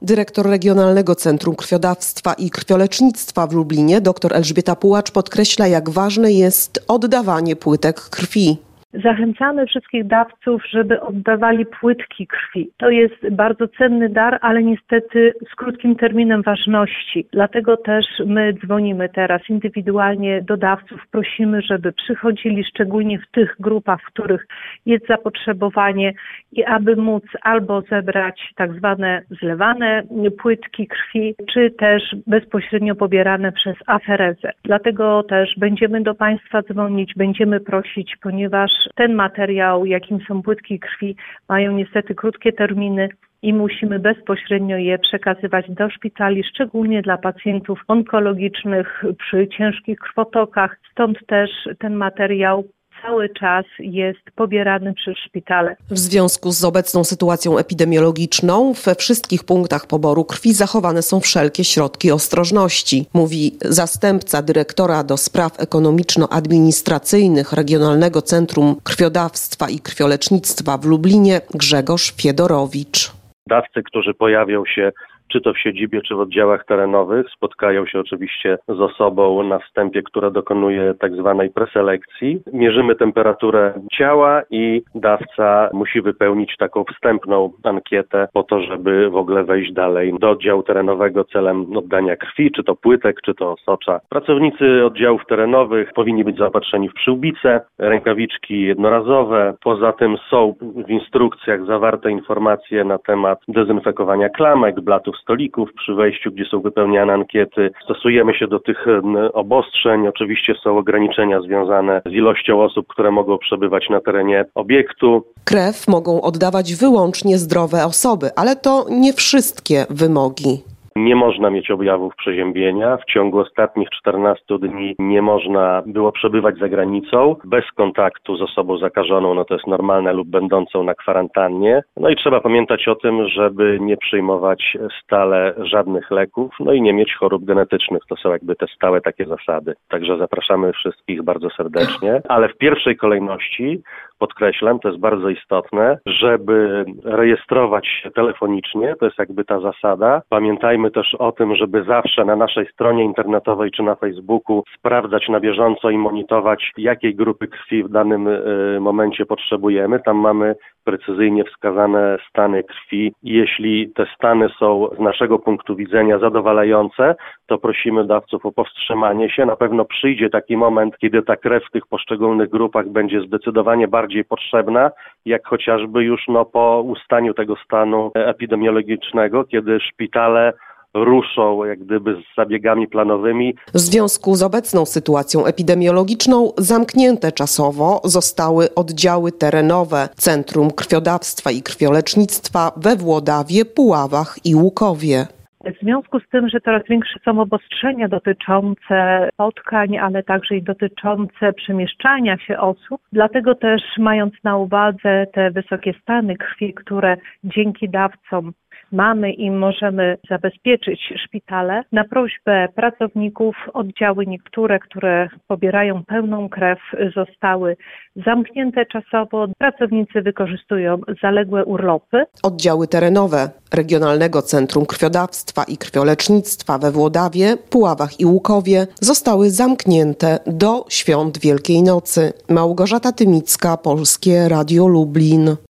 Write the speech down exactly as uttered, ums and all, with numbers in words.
Dyrektor Regionalnego Centrum Krwiodawstwa i Krwiolecznictwa w Lublinie, dr Elżbieta Pułacz, podkreśla, jak ważne jest oddawanie płytek krwi. Zachęcamy wszystkich dawców, żeby oddawali płytki krwi. To jest bardzo cenny dar, ale niestety z krótkim terminem ważności. Dlatego też my dzwonimy teraz indywidualnie do dawców, prosimy, żeby przychodzili szczególnie w tych grupach, w których jest zapotrzebowanie i aby móc albo zebrać tak zwane zlewane płytki krwi, czy też bezpośrednio pobierane przez aferezę. Dlatego też będziemy do Państwa dzwonić, będziemy prosić, ponieważ ten materiał, jakim są płytki krwi, mają niestety krótkie terminy i musimy bezpośrednio je przekazywać do szpitali, szczególnie dla pacjentów onkologicznych przy ciężkich krwotokach. Stąd też ten materiał cały czas jest pobierany przez szpitale. W związku z obecną sytuacją epidemiologiczną we wszystkich punktach poboru krwi zachowane są wszelkie środki ostrożności, mówi zastępca dyrektora do spraw ekonomiczno-administracyjnych Regionalnego Centrum Krwiodawstwa i Krwiolecznictwa w Lublinie Grzegorz Fiedorowicz. Dawcy, którzy pojawią się czy to w siedzibie, czy w oddziałach terenowych, spotkają się oczywiście z osobą na wstępie, która dokonuje tak zwanej preselekcji. Mierzymy temperaturę ciała i dawca musi wypełnić taką wstępną ankietę po to, żeby w ogóle wejść dalej do oddziału terenowego celem oddania krwi, czy to płytek, czy to osocza. Pracownicy oddziałów terenowych powinni być zaopatrzeni w przyłbice, rękawiczki jednorazowe. Poza tym są w instrukcjach zawarte informacje na temat dezynfekowania klamek, blatów stolików przy wejściu, gdzie są wypełniane ankiety. Stosujemy się do tych obostrzeń. Oczywiście są ograniczenia związane z ilością osób, które mogą przebywać na terenie obiektu. Krew mogą oddawać wyłącznie zdrowe osoby, ale to nie wszystkie wymogi. Nie można mieć objawów przeziębienia. W ciągu ostatnich czternastu dni nie można było przebywać za granicą bez kontaktu z osobą zakażoną, no to jest normalne, lub będącą na kwarantannie. No i trzeba pamiętać o tym, żeby nie przyjmować stale żadnych leków, no i nie mieć chorób genetycznych. To są jakby te stałe takie zasady. Także zapraszamy wszystkich bardzo serdecznie. Ale w pierwszej kolejności podkreślam, to jest bardzo istotne, żeby rejestrować się telefonicznie, to jest jakby ta zasada. Pamiętajmy też o tym, żeby zawsze na naszej stronie internetowej czy na Facebooku sprawdzać na bieżąco i monitorować, jakiej grupy krwi w danym y, momencie potrzebujemy. Tam mamy precyzyjnie wskazane stany krwi. Jeśli te stany są z naszego punktu widzenia zadowalające, to prosimy dawców o powstrzymanie się. Na pewno przyjdzie taki moment, kiedy ta krew w tych poszczególnych grupach będzie zdecydowanie bardziej potrzebna, jak chociażby już no, po ustaniu tego stanu epidemiologicznego, kiedy szpitale ruszą jak gdyby z zabiegami planowymi. W związku z obecną sytuacją epidemiologiczną zamknięte czasowo zostały oddziały terenowe Centrum Krwiodawstwa i Krwiolecznictwa we Włodawie, Puławach i Łukowie. W związku z tym, że coraz większe są obostrzenia dotyczące spotkań, ale także i dotyczące przemieszczania się osób, dlatego też mając na uwadze te wysokie stany krwi, które dzięki dawcom mamy i możemy zabezpieczyć szpitale, na prośbę pracowników oddziały niektóre, które pobierają pełną krew, zostały zamknięte czasowo. Pracownicy wykorzystują zaległe urlopy. Oddziały terenowe Regionalnego Centrum Krwiodawstwa i Krwiolecznictwa we Włodawie, Puławach i Łukowie zostały zamknięte do świąt Wielkiej Nocy. Małgorzata Tymicka, Polskie Radio Lublin.